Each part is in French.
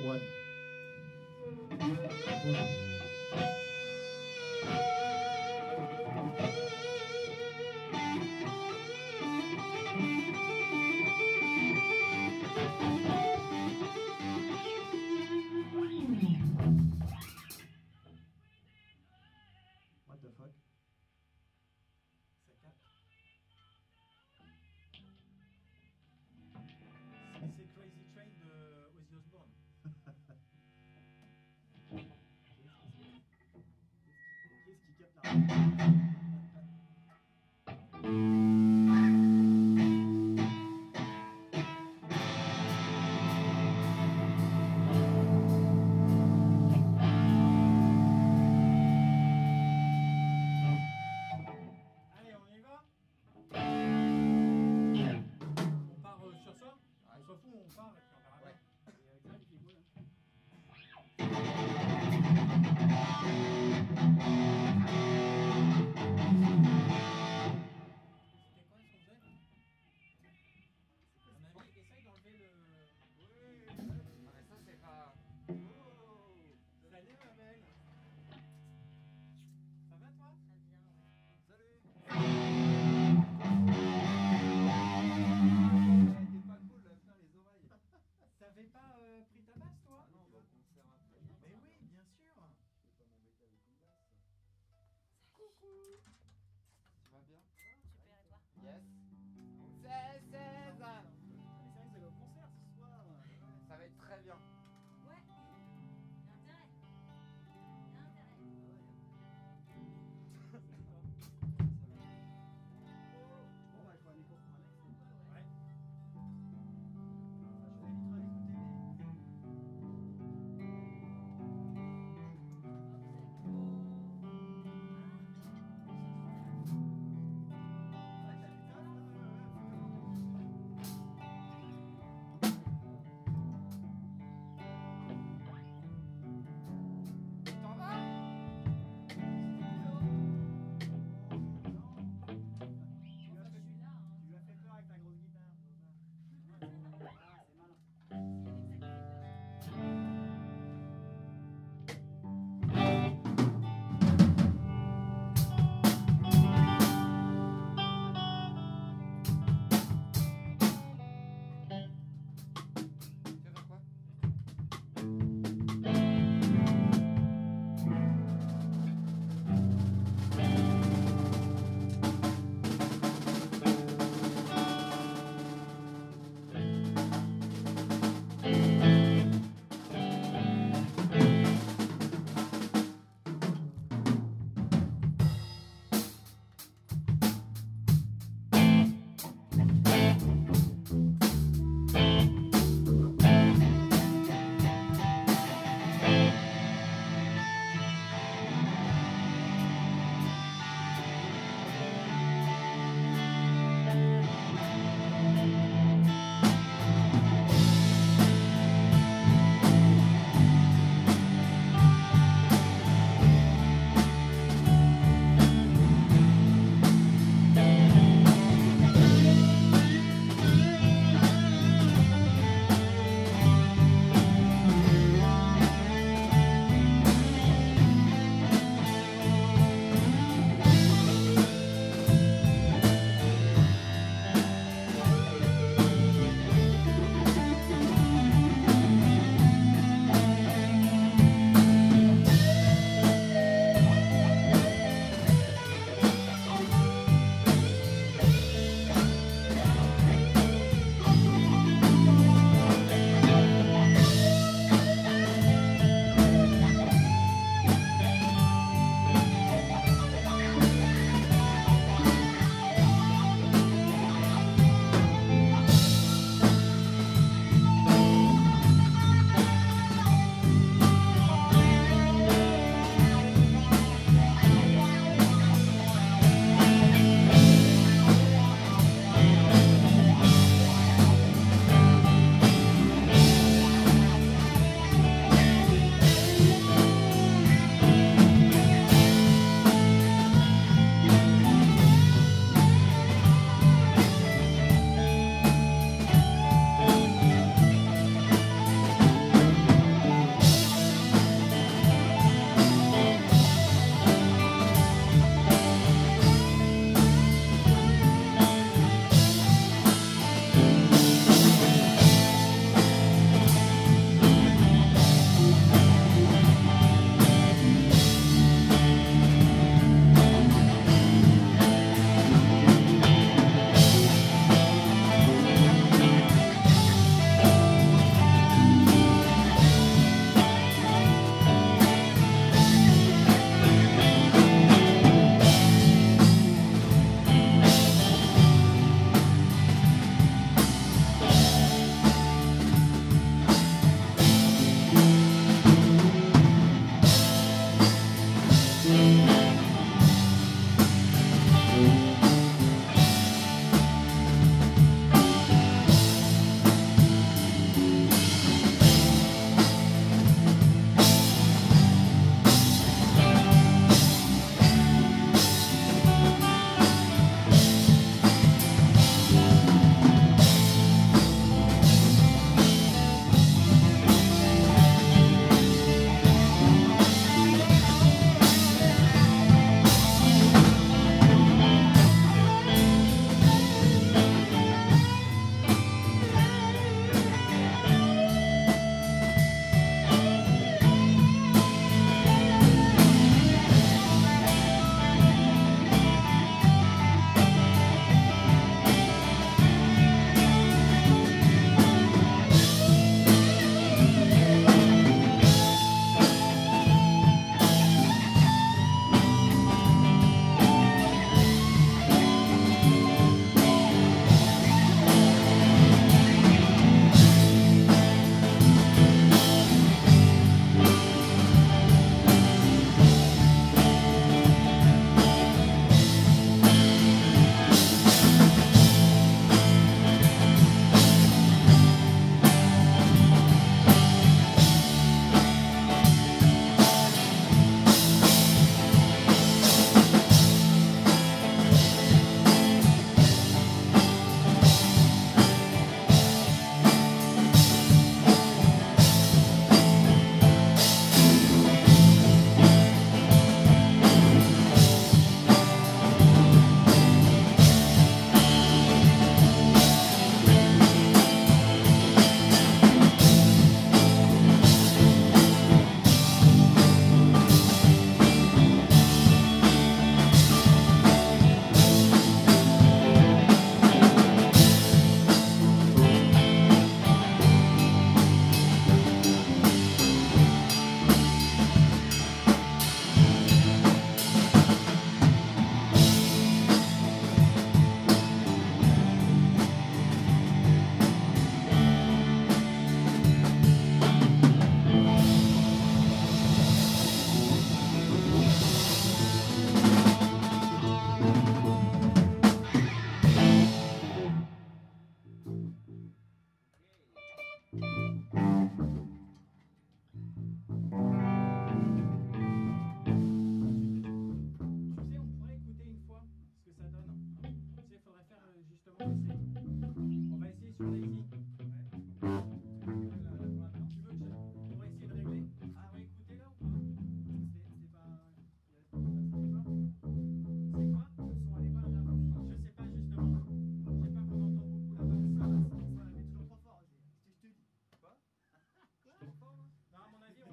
One. What the fuck? Ça capte. C'est Crazy Train de Ozzy Osbourne. Qu'est-ce qui capte la radio? Allez, on y va? On part sur ça? On s'en fout, on part et puis on verra bien. Et Xav, il fait quoi là? C'était quoi ce qu'on faisait? Mon ami, essaye d'enlever le... Non mais ça c'est pas... Salut ma belle. Ça va toi? Très bien, ouais. Salut. T'es pas cool là, putain, les oreilles. T'avais pas pris ta basse toi? Ah non, on va au concert après. Mais oui, bien sûr. Je vais pas m'embêter avec une basse. Tu vas bien? Super, et toi? Yes. Mais c'est vrai que c'est le concert ce soir. Ça va être très bien. Ouais. Il y a intérêt. Il y a intérêt. Bon, bah, il faut un écho pour Alex. Ouais. Enfin, je t'inviterai à l'écouter, mais. Ouais, t'as du taf là?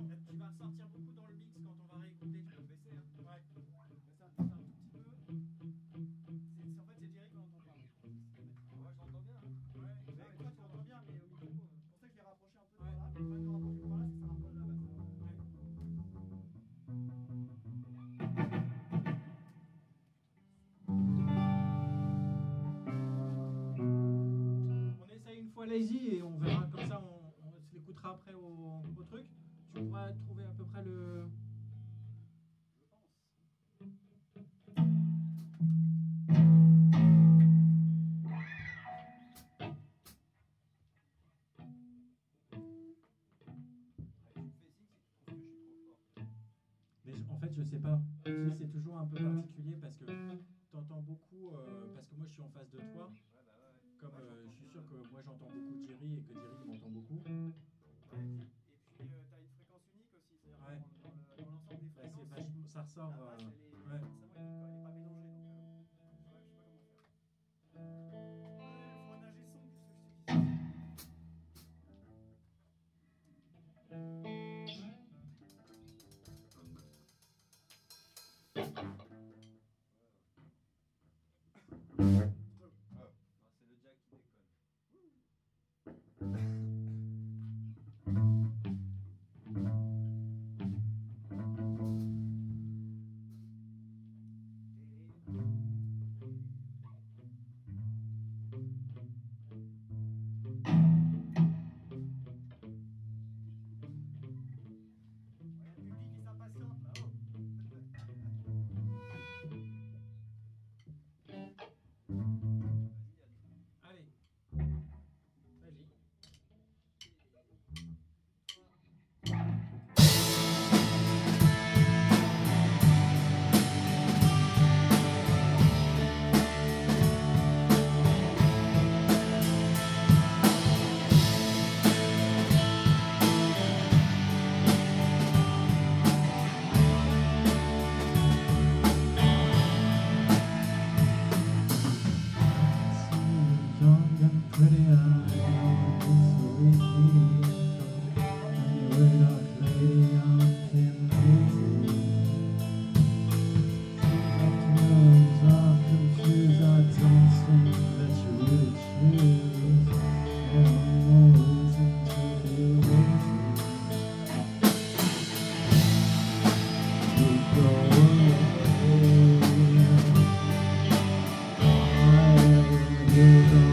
Tu vas ressortir beaucoup dans le mix quand on va réécouter. Tu peux baisser, hein. Ouais. Ça un tout petit peu. En fait, c'est Jerry qu'on entend pas. Moi, je l'entends bien. Hein. Ouais. Ouais, mais toi, tu entends bien, mais au micro. C'est pour ça que je l'ai rapproché un peu de là. Mais pas de rapprocher par là, c'est que ça rapproche de la basse. On essaye une fois Lazy et on verra. Comme ça, on se l'écoutera après au truc. Tu pourras trouver à peu près le. Mais en fait, je sais pas. Tu sais, c'est toujours un peu particulier parce que t'entends beaucoup. Parce que moi, je suis en face de toi. Comme je suis sûr que moi, j'entends beaucoup Jerry et que Jerry m'entend beaucoup. Et puis, tu as une fréquence unique aussi. C'est-à-dire Ouais. dans l'ensemble des Bah, fréquences. ça ressort. La basse, elle est Ouais. forcément unique, quoi. Elle n'est pas mélangée. Donc, je sais pas comment faire. Faut un ingé son, qu'est-ce que je te dis? C'est le jack qui déconne. Le public, il s'impatiente là-haut. Allez. Vas-y. Young and pretty eyes, sweet and you were dark lady, I'm feeling dizzy. Afternoons are confused, I don't think that you would choose. There are no reason to feel lazy. You go away. You go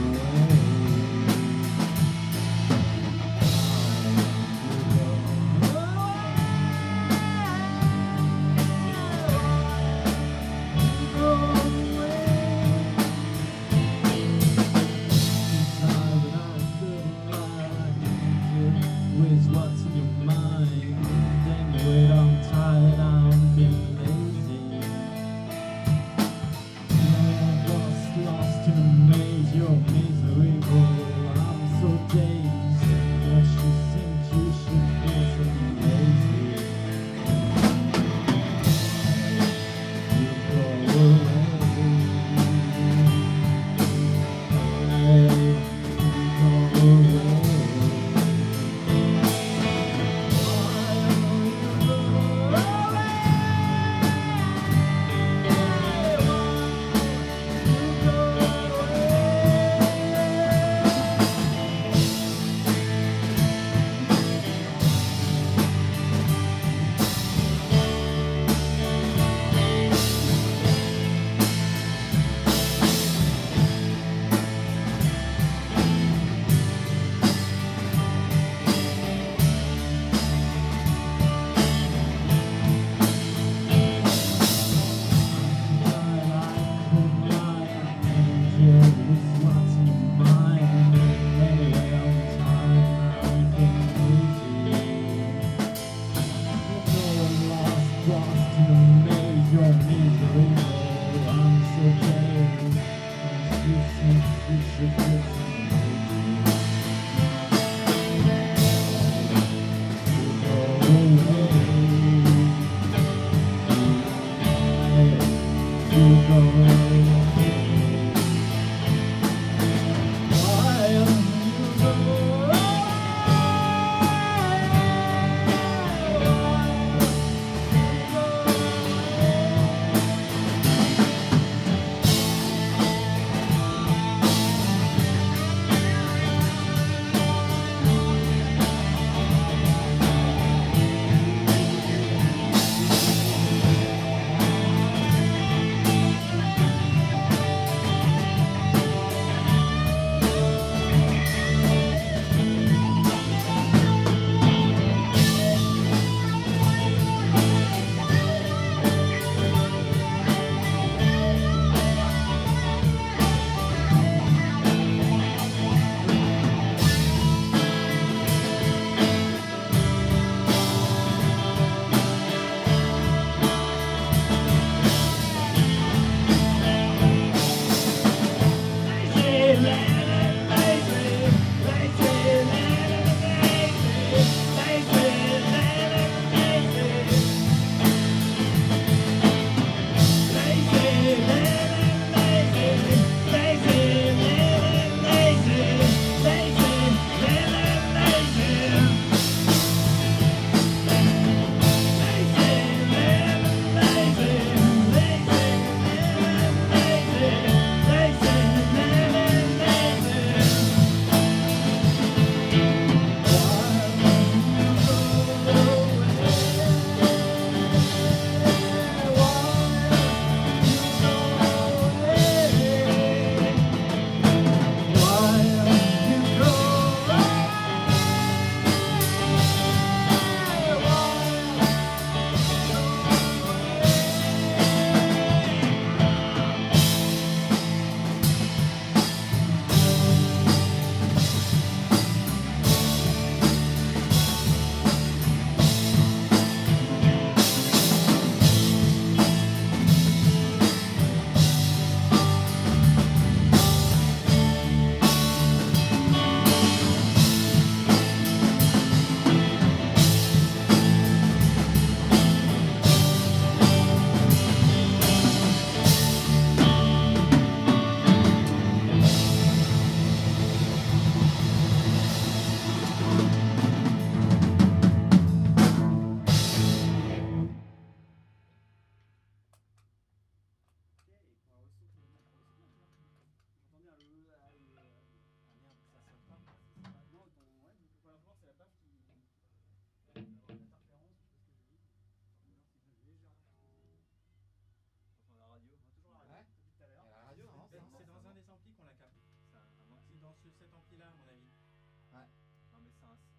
with what's in your mind. Then wait, I'm tired, I'm feeling lazy. Lost in a maze, you're miserable. I'm so dazed. Don't you think you should feel something lazy? You go away. You go away. cet ampli là à mon avis. Non mais c'est un